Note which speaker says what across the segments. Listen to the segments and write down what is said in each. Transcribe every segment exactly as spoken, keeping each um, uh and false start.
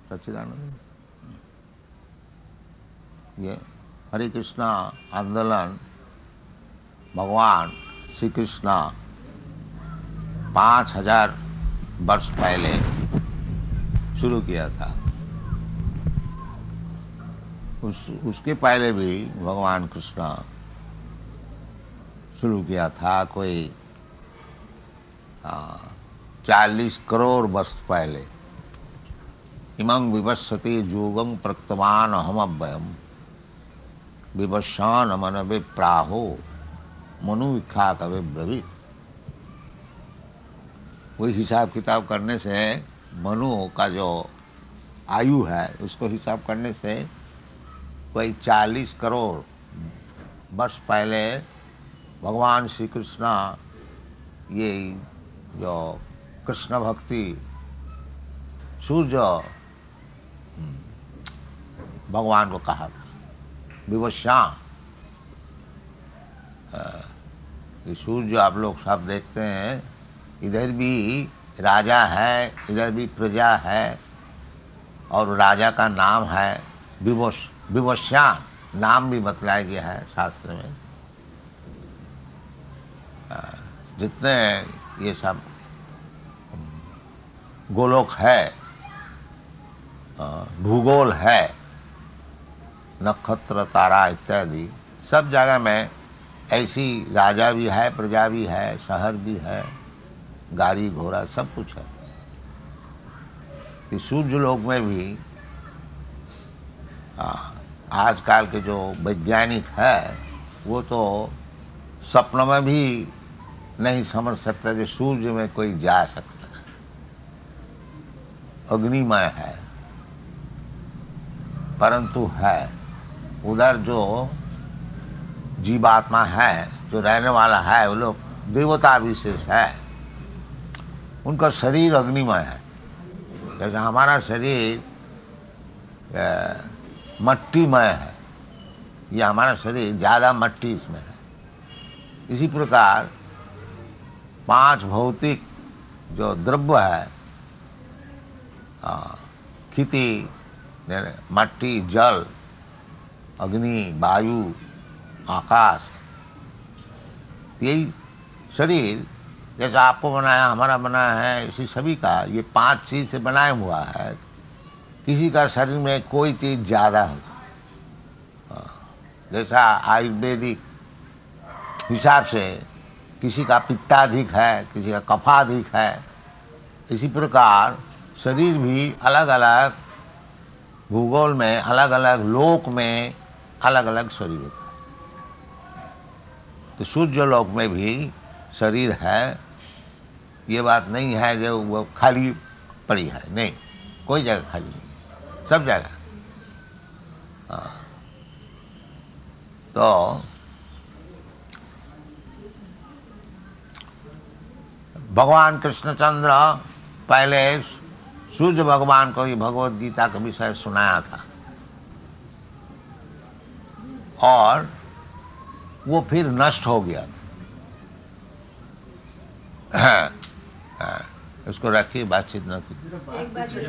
Speaker 1: सच्चिदानंद। ये हरे कृष्णा आंदोलन भगवान श्री कृष्णा पाँच हजार वर्ष पहले शुरू किया था। उस उसके पहले भी भगवान कृष्णा शुरू किया था, कोई चालीस करोड़ वर्ष पहले। इमं विवस्वते योगं प्रक्तवान अहमव्ययम् विवस्वान मनवे प्राहो मनु विख्या कवे ब्रवीत। वही हिसाब किताब करने से मनु का जो आयु है उसको हिसाब करने से कोई चालीस करोड़ वर्ष पहले भगवान श्री कृष्णा ये जो कृष्ण भक्ति सूर्य भगवान को कहा विवस्वां। ये सूर्य आप लोग सब देखते हैं, इधर भी राजा है, इधर भी प्रजा है, और राजा का नाम है विवश विवस्वां, नाम भी बतलाया गया है शास्त्र में। जितने ये सब गोलोक है, भूगोल है, नक्षत्र तारा इत्यादि सब जगह में ऐसी राजा भी है, प्रजा भी है, शहर भी है, गाड़ी घोड़ा सब कुछ है। कि सूर्य लोक में भी आजकल के जो वैज्ञानिक है वो तो सपनों में भी नहीं समझ सकता कि सूर्य में कोई जा सकता है। अग्निमय है, परंतु है उधर जो जीवात्मा है, जो रहने वाला है, वो लोग देवता विशेष है, उनका शरीर अग्निमय है। जैसे हमारा शरीर मट्टीमय है, ये हमारा शरीर ज़्यादा मट्टी इसमें है। इसी प्रकार पांच भौतिक जो द्रव्य है, खेती, मट्टी, जल, अग्नि, वायु, आकाश, यही शरीर जैसा आपको बनाया, हमारा बनाया है, इसी सभी का ये पांच चीज से बनाया हुआ है। किसी का शरीर में कोई चीज ज्यादा है, जैसा आयुर्वेदिक हिसाब से किसी का पित्ताधिक है, किसी का कफाधिक है, इसी प्रकार शरीर भी अलग अलग भूगोल में, अलग अलग लोक में अलग अलग शरीर है। तो सूर्य लोक में भी शरीर है, ये बात नहीं है जो वो खाली पड़ी है, नहीं, कोई जगह खाली नहीं है, सब जगह। तो भगवान कृष्णचंद्र पहले सूर्य भगवान को ही भगवत गीता का विषय सुनाया था, और वो फिर नष्ट हो गया। उसको रखिए, बातचीत न कीजिए,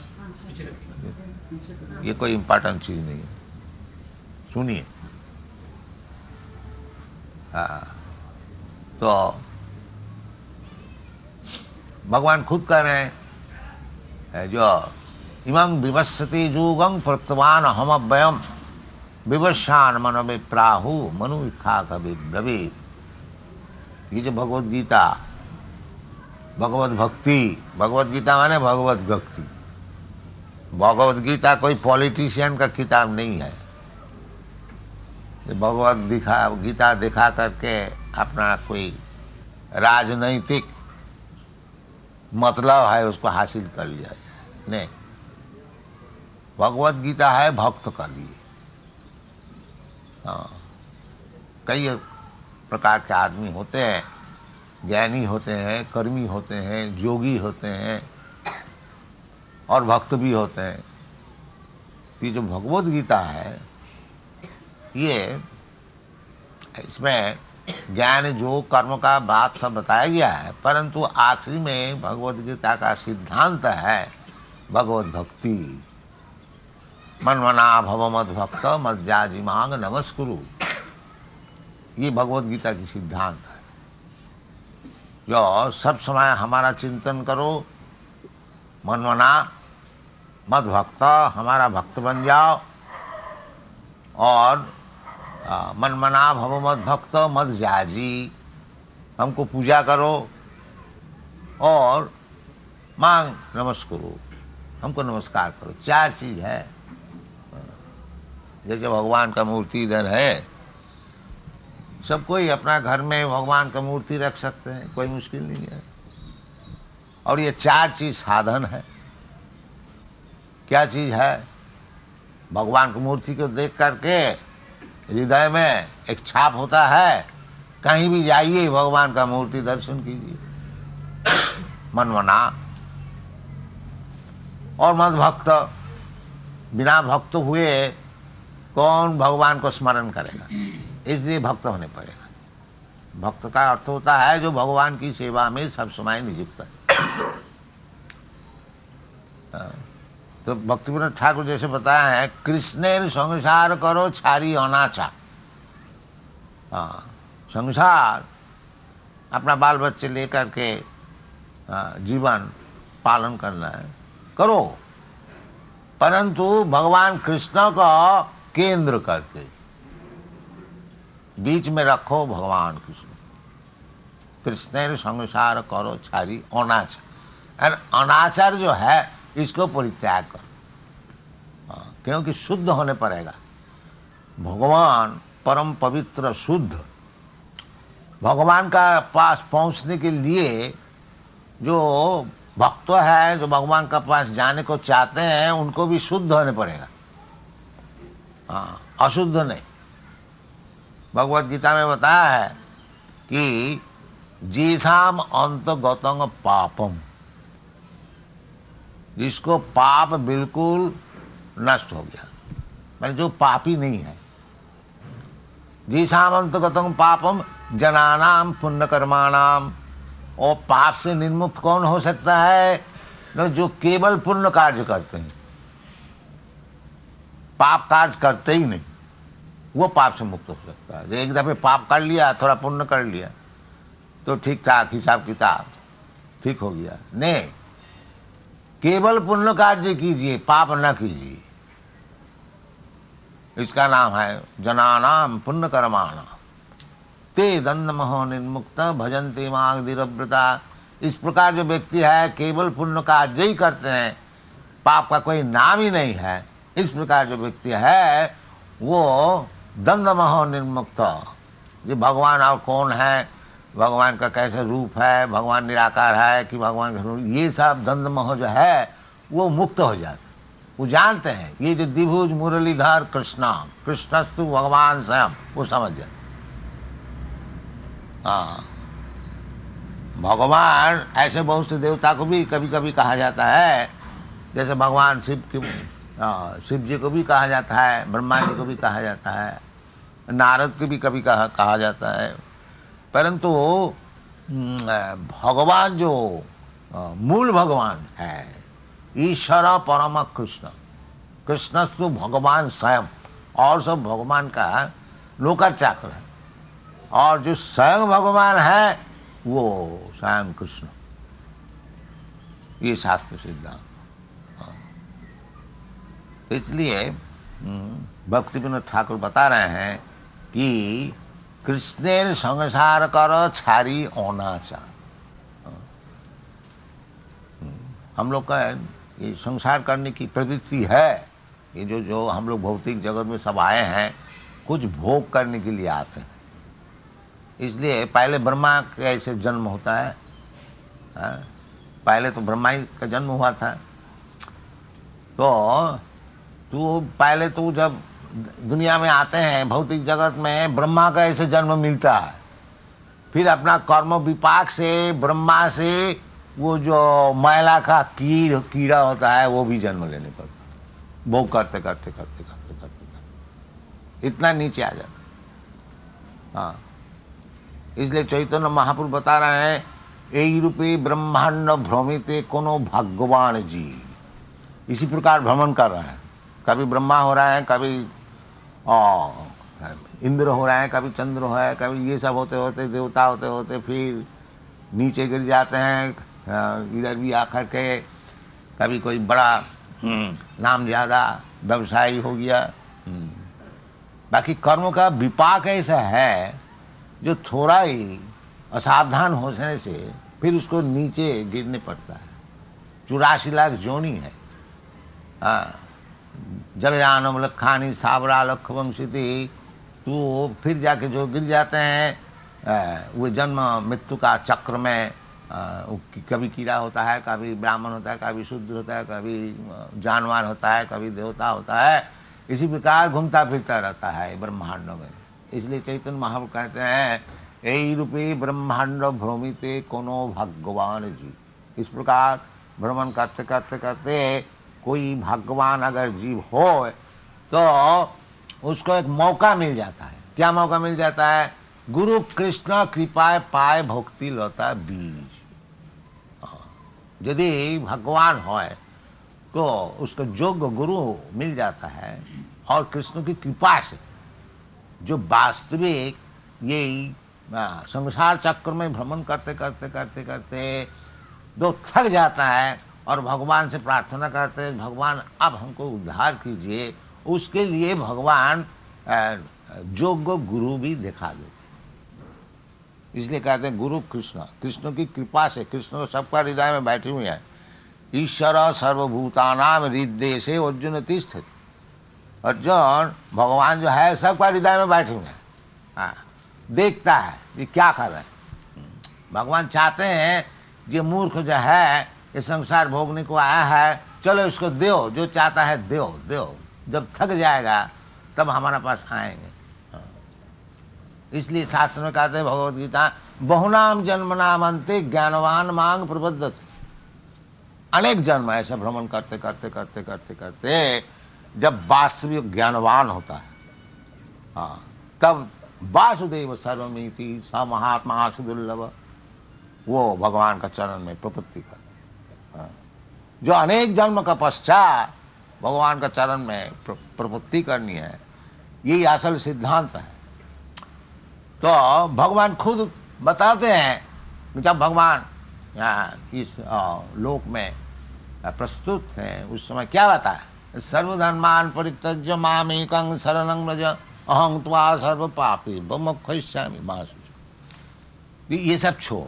Speaker 1: ये कोई इम्पोर्टेंट चीज नहीं है, सुनिए। हाँ, तो भगवान खुद कह रहे हैं जो इमं विवस्वते योगं प्रक्तवान अहमव्ययम् विवस्वान मनवे प्राहु मनु विख्या कवे ब्रवीत। ये जो भगवत गीता, भगवत भक्ति, भगवत गीता माने भगवत भक्ति। भगवत गीता कोई पॉलिटिशियन का किताब नहीं है। भगवत दिखा गीता दिखा करके अपना कोई राजनैतिक मतलब है उसको हासिल कर लिया जाए, नहीं। भगवत गीता है भक्त का लिए। हाँ, कई प्रकार के आदमी होते हैं, ज्ञानी होते हैं, कर्मी होते हैं, योगी होते हैं, और भक्त भी होते हैं। ये जो भगवत गीता है, ये इसमें ज्ञान जो कर्म का बात सब बताया गया है, परंतु आखिरी में भगवत गीता का सिद्धांत है भगवत भक्ति। मनमना भव मद भक्त मज्जाजी मांग नमस्कुरु, ये भगवत गीता की सिद्धांत है। जो सब समय हमारा चिंतन करो, मनमना मद भक्त, हमारा भक्त बन जाओ, और मनमना भव मद भक्त मद जाजी, हमको पूजा करो और मांग नमस्कुरु, हमको नमस्कार करो। चार चीज है। जैसे भगवान का मूर्ति इधर है, सब कोई अपना घर में भगवान का मूर्ति रख सकते हैं, कोई मुश्किल नहीं है। और ये चार चीज साधन है। क्या चीज है? भगवान की मूर्ति को देख करके हृदय में एक छाप होता है, कहीं भी जाइए भगवान का मूर्ति दर्शन कीजिए। मनमना और मद भक्त, बिना भक्त हुए कौन भगवान को स्मरण करेगा? इसलिए भक्त होने पड़ेगा। भक्त का अर्थ होता है जो भगवान की सेवा में सब समय नियुक्त है। तो भक्तिविनोद ठाकुर जैसे बताया है, कृष्णेर संसार करो छारी अनाचा। हाँ, संसार अपना बाल बच्चे लेकर के जीवन पालन करना है, करो, परंतु भगवान कृष्ण को केंद्र करके बीच में रखो भगवान कृष्ण। कृष्ण संसार करो छारी अनाचार। अनाचार जो है इसको परित्याग करो, क्योंकि शुद्ध होने पड़ेगा। भगवान परम पवित्र शुद्ध, भगवान का पास पहुंचने के लिए जो भक्त है, जो भगवान का पास जाने को चाहते हैं, उनको भी शुद्ध होने पड़ेगा, हाँ, अशुद्ध नहीं। भगवत गीता में बताया है कि जीसाम अंतगतंग पापम, जिसको पाप बिल्कुल नष्ट हो गया, मैंने जो पापी नहीं है। जीसाम अंतगतंग पापम जनानाम पुण्य कर्माणाम, और पाप से निर्मुक्त कौन हो सकता है? न जो केवल पुण्य कार्य करते हैं, पाप कार्य करते ही नहीं, वो पाप से मुक्त हो सकता है। एक दफे पाप कर लिया, थोड़ा पुण्य कर लिया तो ठीक ठाक हिसाब किताब ठीक हो गया। नहीं, केवल पुण्य कार्य कीजिए, पाप न कीजिए। इसका नाम है जनानाम पुण्य कर्माणाम ते दंड महो निर्मुक्त भजन्ते मांग धीरव्रता। इस प्रकार जो व्यक्ति है केवल पुण्य कार्य ही करते हैं, पाप का कोई नाम ही नहीं है, इस प्रकार जो व्यक्ति है वो दंड महो निर्मुक्त। जो भगवान और कौन है, भगवान का कैसे रूप है, भगवान निराकार है कि भगवान का रूप, ये सब दंड मोह जो है वो मुक्त हो जाते। वो जानते हैं ये जो द्विभुज मुरलीधर कृष्णा, कृष्णस्तु भगवान स्वयं, वो समझ जाते। हाँ, भगवान ऐसे बहुत से देवता को भी कभी कभी कहा जाता है, जैसे भगवान शिव की, शिव जी को भी कहा जाता है, ब्रह्मा जी को भी कहा जाता है, नारद को भी कभी कहा कहा जाता है। परंतु भगवान जो मूल भगवान है, ईश्वर परम कृष्ण, कृष्णस्तु भगवान स्वयं, और सब भगवान का नौकर चाकर है, और जो स्वयं भगवान है वो स्वयं कृष्ण। ये शास्त्र सिद्धांत। तो इसलिए भक्तिविनोद ठाकुर बता रहे हैं कि कृष्णेर संसार करो छारी अनाचार। हम लोग का ये संसार करने की प्रवृत्ति है। ये जो जो हम लोग भौतिक जगत में सब आए हैं, कुछ भोग करने के लिए आते हैं। इसलिए पहले ब्रह्मा का ऐसे जन्म होता है, हा? पहले तो ब्रह्मा ही का जन्म हुआ था। तो तू पहले तो जब दुनिया में आते हैं भौतिक जगत में, ब्रह्मा का ऐसे जन्म मिलता है। फिर अपना कर्म विपाक से ब्रह्मा से वो जो मैला का कीड़ कीड़ा होता है वो भी जन्म लेने पड़ता है। भोग करते करते करते करते करते करते इतना नीचे आ जाता। हाँ, इसलिए चैतन्य महाप्रभु बता रहे हैं, यही रूपे ब्रह्मांड भ्रमिते कोनो भगवान जी। इसी प्रकार भ्रमण कर रहे हैं। कभी ब्रह्मा हो रहे हैं, कभी इंद्र हो रहे हैं, कभी चंद्र हो है, कभी ये सब होते होते देवता होते होते फिर नीचे गिर जाते हैं, इधर भी आकर के कभी कोई बड़ा नाम ज़्यादा व्यवसायी हो गया। बाकी कर्म का विपाक ऐसा है जो थोड़ा ही असावधान होने से फिर उसको नीचे गिरने पड़ता है। चौरासी लाख जोनी है। जलयानम लखानी सावरा लख वंशिति, तो फिर जाके जो गिर जाते हैं वो जन्म मृत्यु का चक्र में। कभी कीड़ा होता है, कभी ब्राह्मण होता है, कभी शूद्र होता है, कभी जानवर होता है, कभी देवता होता है। इसी प्रकार घूमता फिरता रहता है ब्रह्मांड में। इसलिए चैतन्य महाप्रभु कहते हैं, यही रूपी ब्रह्मांड भ्रमिते कोनो भगवान जी। इस प्रकार भ्रमण करते करते करते कोई भगवान अगर जीव हो तो उसको एक मौका मिल जाता है। क्या मौका मिल जाता है? गुरु कृष्ण कृपाए पाए भक्ति लता बीज। यदि भगवान हो तो उसको योग्य गुरु मिल जाता है, और कृष्ण की कृपा से जो वास्तविक यही संसार चक्र में भ्रमण करते करते करते करते जो थक जाता है और भगवान से प्रार्थना करते हैं, भगवान अब हमको उद्धार कीजिए, उसके लिए भगवान योग्य गुरु भी दिखा देते। इसलिए कहते हैं गुरु कृष्ण, कृष्ण की कृपा से। कृष्ण सबका हृदय में बैठे हुए हैं। ईश्वर सर्वभूतानाम हृदय से अर्जुन तिष्ठति। अर्जुन भगवान जो है सबका हृदय में बैठे हुए हैं। हाँ, देखता है ये क्या कर रहे हैं। भगवान चाहते हैं ये मूर्ख जो है ये संसार भोगने को आया है, चलो इसको दो, जो चाहता है दो दो, जब थक जाएगा तब हमारे पास आएंगे। इसलिए शास्त्र में कहते हैं भगवद गीता, बहुनाम जन्म नाम अंते ज्ञानवान मांग प्रबद्धति। अनेक जन्म ऐसे भ्रमण करते करते करते करते करते जब वास्तविक ज्ञानवान होता है, हाँ, तब वासुदेव सर्वमिति स महात्मा सुदुर्लभ, वो भगवान का चरण में प्रपत्ति करते। हाँ, जो अनेक जन्म का पश्चात भगवान का चरण में प्रपत्ति करनी है, यही असल सिद्धांत है। तो भगवान खुद बताते हैं, जब भगवान यहाँ इस लोक में प्रस्तुत हैं उस समय क्या बताया? सर्वधर्मान परित्यज्य मामेकं शरणं व्रज अहं त्वा सर्व पापी मोक्षयिष्यामि मा शुचि। ये सब छोड़,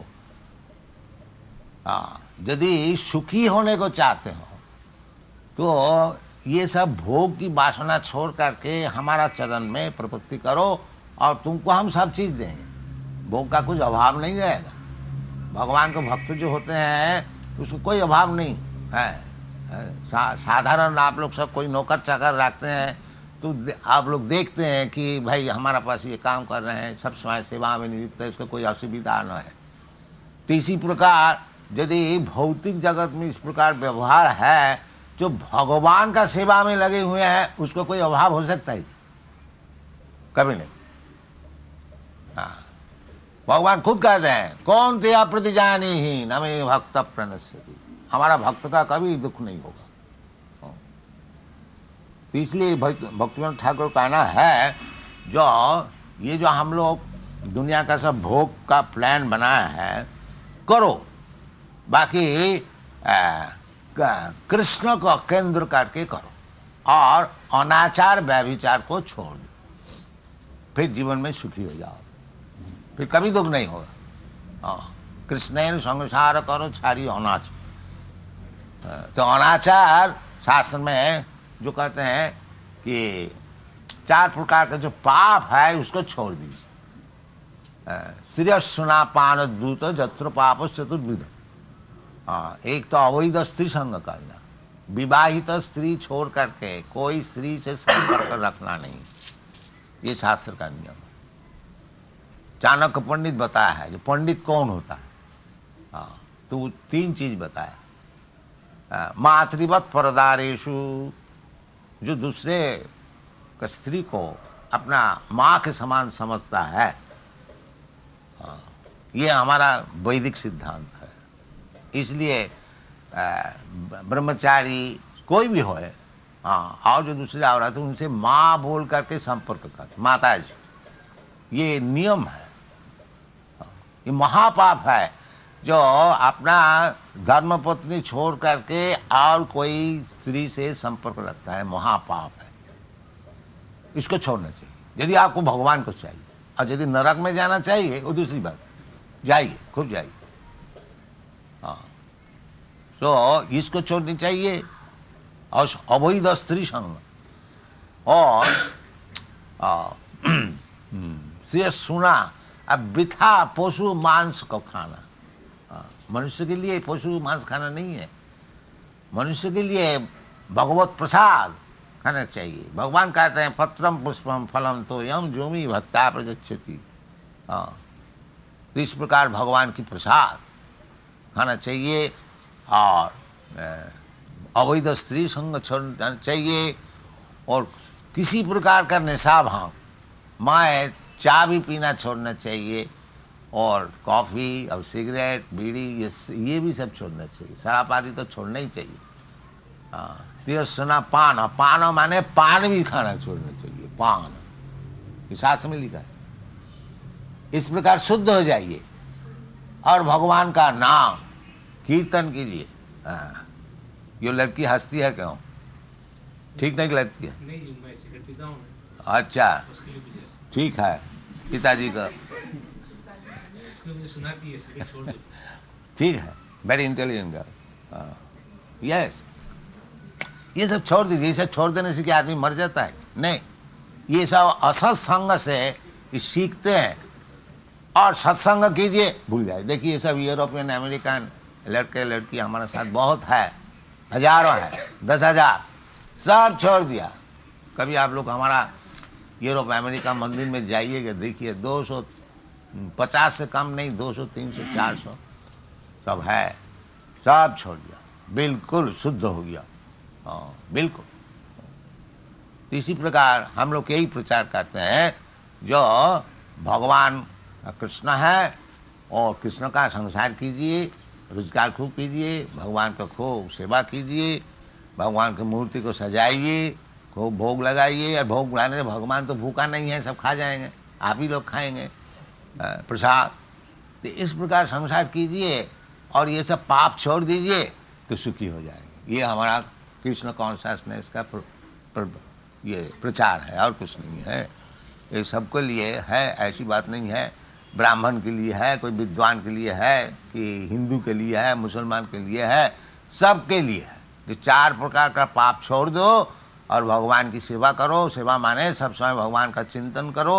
Speaker 1: हाँ, यदि सुखी होने को चाहते हो तो ये सब भोग की वासना छोड़ करके हमारा चरण में प्रपत्ति करो, और तुमको हम सब चीज देंगे। भोग का कुछ अभाव नहीं रहेगा। भगवान के भक्त जो होते हैं उसको कोई अभाव नहीं है। सा, साधारण आप लोग सब कोई नौकर चाकर रखते हैं तो आप लोग देखते हैं कि भाई हमारा पास ये काम कर रहे हैं, सब समय सेवा में नियुक्त है, इसका कोई असुविधा न है। तो इसी प्रकार यदि भौतिक जगत में इस प्रकार व्यवहार है, जो भगवान का सेवा में लगे हुए हैं उसको कोई अभाव हो सकता है? कभी नहीं। हाँ, भगवान खुद कहते हैं, कौन ते अप्रतिजानी ही न मे भक्त प्रणश्यति। हमारा भक्त का कभी दुख नहीं होगा। तो इसलिए भक्तिवेदांत ठाकुर कहना है, जो ये जो हम लोग दुनिया का सब भोग का प्लान बनाया है करो, बाकी कृष्ण को केंद्र करके करो, और अनाचार व्यभिचार को छोड़ दो, फिर जीवन में सुखी हो जाओ, फिर कभी दुख नहीं होगा। कृष्ण संसार करो छाड़ी अनाचार। तो अनाचार शास्त्र में जो कहते हैं कि चार प्रकार का जो पाप है उसको छोड़ दीजिए। श्रेय सुना पान दूत जत्र पाप चतुर्विध। हाँ, एक तो अवैध स्त्री संग करना, विवाहित स्त्री छोड़ करके कोई स्त्री से संपर्क रखना नहीं, ये शास्त्र का नियम है। चाणक्य पंडित बताया है, जो पंडित कौन होता है, हाँ, तो तीन चीज बताया। मातृवत परदारेशु, जो दूसरे का स्त्री को अपना माँ के समान समझता है, हाँ, ये हमारा वैदिक सिद्धांत है। इसलिए ब्रह्मचारी कोई भी हो, हाँ, और जो दूसरे आ रहा है तो उनसे माँ बोल करके संपर्क कर, माता जी, ये नियम है। ये महापाप है जो अपना धर्मपत्नी छोड़ करके और कोई स्त्री से संपर्क रखता है, महापाप है। इसको छोड़ना चाहिए यदि आपको भगवान को चाहिए। और यदि नरक में जाना चाहिए वो दूसरी बात, जाइए, खूब जाइए। हाँ, तो इसको छोड़नी चाहिए। और अवैध स्त्री संग और से सुना, अब वृथा पशु मांस को खाना। मनुष्य के लिए पशु मांस खाना नहीं है, मनुष्य के लिए भगवत प्रसाद खाना चाहिए। भगवान कहते हैं पत्रम पुष्पम फलम तो यम जोमी भक्ता प्रगच्छति। हाँ, तो इस प्रकार भगवान की प्रसाद खाना चाहिए और अवैध स्त्री संग छोड़ना चाहिए। और किसी प्रकार का नशा भाव, मैं चाय भी पीना छोड़ना चाहिए, और कॉफ़ी और सिगरेट बीड़ी ये ये भी सब छोड़ना चाहिए। शराब आदि तो छोड़ना ही चाहिए। हाँ, सुना पान, पान माने पान भी खाना छोड़ना चाहिए, पान, ये शास्त्र में लिखा है। इस प्रकार शुद्ध हो जाइए और भगवान का नाम कीर्तन कीजिए। हाँ, ये लड़की हंसती है क्यों? ठीक नहीं लगती है?
Speaker 2: नहीं, मैं सिगरेट पीता हूँ।
Speaker 1: अच्छा, ठीक है, पिताजी का
Speaker 2: मुझे सुना कि ये सिगरेट छोड़ दो।
Speaker 1: ठीक है, वेरी इंटेलिजेंट गर्ल। यस, ये सब छोड़ दीजिए। ये सब छोड़ देने से क्या आदमी मर जाता है? नहीं, ये सब असत्संग से सीखते हैं। और सत्संग कीजिए, भूल जाए। देखिए, ये सब यूरोपियन अमेरिकन लड़के लड़की हमारे साथ बहुत है, हजारों है, दस हजार, सब छोड़ दिया। कभी आप लोग हमारा यूरोप अमेरिका मंदिर में जाइएगा, देखिए दो सौ पचास से कम नहीं, दो सौ तीन सौ चार सौ सब है, सब छोड़ दिया, बिल्कुल शुद्ध हो गया। हाँ, बिल्कुल। तो इसी प्रकार हम लोग यही प्रचार करते हैं, जो भगवान कृष्ण है और कृष्ण का संसार कीजिए, रोजगार खूब कीजिए, भगवान का खूब सेवा कीजिए, भगवान की मूर्ति को सजाइए, खूब भोग लगाइए। और भोग लगाने से भगवान तो भूखा नहीं है, सब खा जाएंगे, आप ही लोग खाएंगे प्रसाद। तो इस प्रकार संसार कीजिए और ये सब पाप छोड़ दीजिए तो सुखी हो जाएंगे। ये हमारा कृष्ण कॉन्शसनेस का प्र, प्र, ये प्रचार है और कुछ नहीं है। ये सबके लिए है, ऐसी बात नहीं है। ब्राह्मण के लिए है, कोई विद्वान के लिए है, कि हिंदू के लिए है, मुसलमान के लिए है, सबके लिए है। जो चार प्रकार का पाप छोड़ दो और भगवान की सेवा करो। सेवा माने सब समय भगवान का चिंतन करो,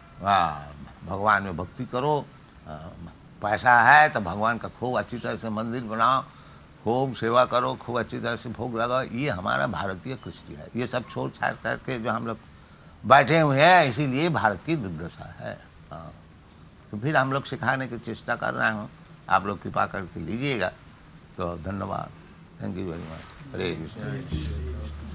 Speaker 1: भगवान में भक्ति करो। पैसा है तो भगवान का खूब अच्छी तरह से मंदिर बनाओ, खूब सेवा करो, खूब अच्छी तरह से भोग लगाओ। ये हमारा भारतीय कृष्टि है। ये सब छोड़ छाड़ करके जो हम लोग बैठे हुए हैं, इसीलिए भारत की दुर्दशा है। हाँ, तो फिर हम लोग सिखाने की चेष्टा कर रहे हूँ, आप लोग कृपा करके लीजिएगा। तो धन्यवाद, thank you very much. Hare Krishna.